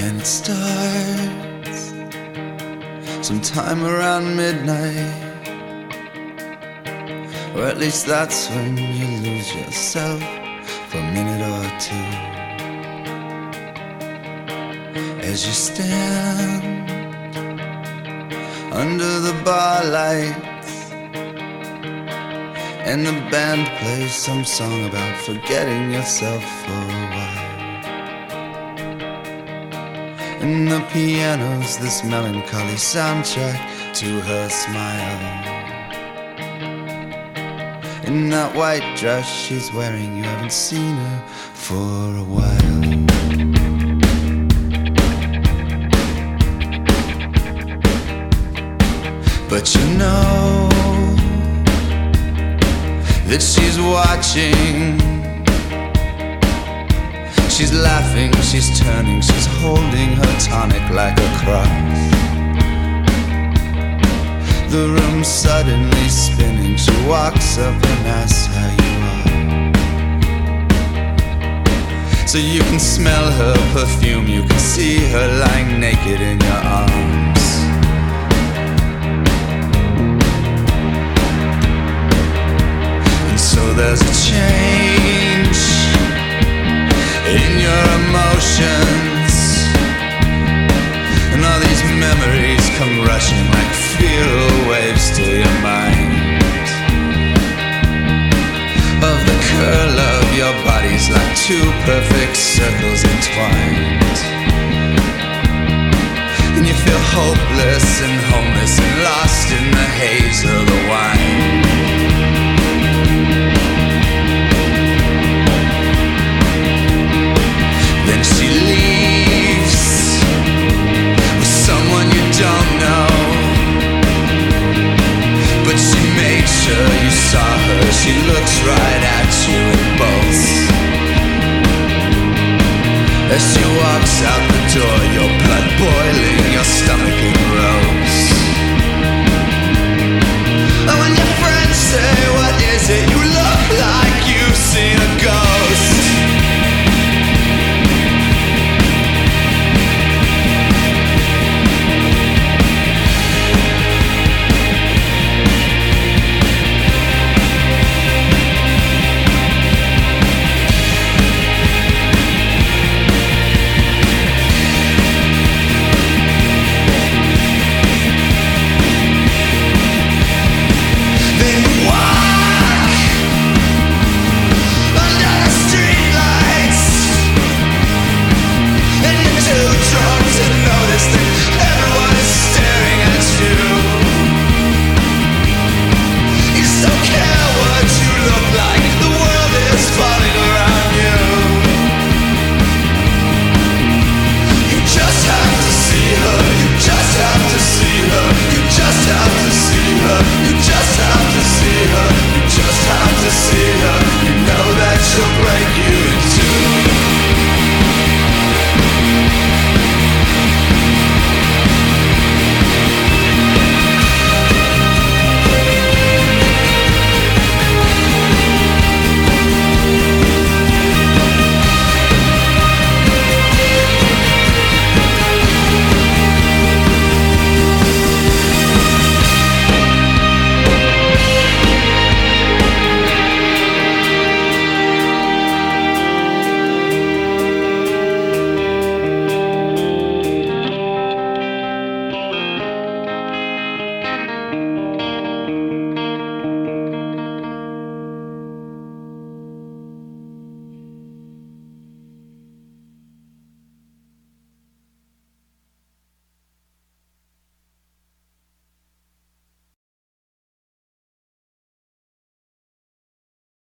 And it starts sometime around midnight, or at least that's when you lose yourself for a minute or two. As you stand under the bar lights and the band plays some song about forgetting yourself for a while, and the piano's this melancholy soundtrack to her smile. In that white dress she's wearing, you haven't seen her for a while. But you know that she's watching. She's laughing, she's turning, she's holding her tonic like a cross. The room's suddenly spinning. She walks up and asks how you are. So you can smell her perfume, you can see her lying naked in your arms. And so there's a change in your emotions, and all these memories come rushing like feral waves to your mind, of the curl of your bodies like two perfect circles entwined. And you feel hopeless and homeless and lost in the haze of the wine. Then she leaves with someone you don't know, but she made sure you saw her. She looks right at you and bolts. As she walks out the door, your blood boiling, your stomach in rows. And when your friends say, what is it